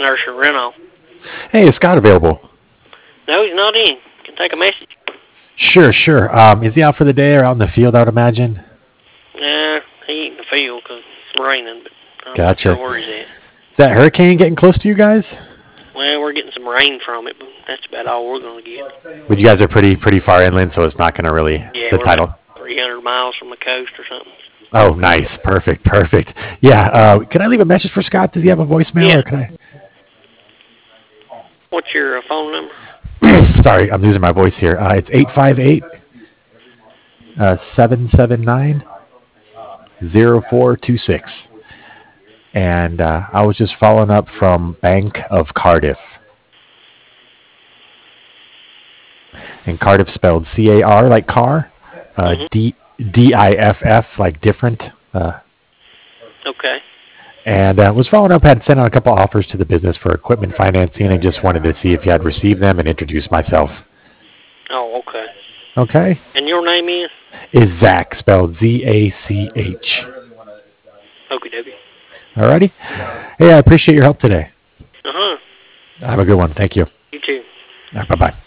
Nursery Rental. Hey, is Scott available? No, he's not in. Can take a message. Sure. Is he out for the day or out in the field, I would imagine? Nah, he ain't in the field because it's raining, but I'm not sure Gotcha. where he's at. Is that hurricane getting close to you guys? Well, we're getting some rain from it, but that's about all we're going to get. But you guys are pretty far inland, so it's not going to really Yeah, the we're like title. 300 miles from the coast or something. Oh, nice, perfect. Yeah. Can I leave a message for Scott? Does he have a voicemail, Yeah. or can I? What's your phone number? Sorry, I'm losing my voice here. It's 858 779 0426. And I was just following up from Bank of Cardiff. And Cardiff spelled CAR like car, Mm-hmm. DIFF like different. Okay. And was following up, had sent out a couple offers to the business for equipment financing, and just wanted to see if you had received them and introduce myself. Oh, okay. Okay? And your name is? Is Zach, spelled ZACH. Okie dokie. Alrighty? Hey, I appreciate your help today. Uh-huh. Have a good one. Thank you. You too. Bye bye.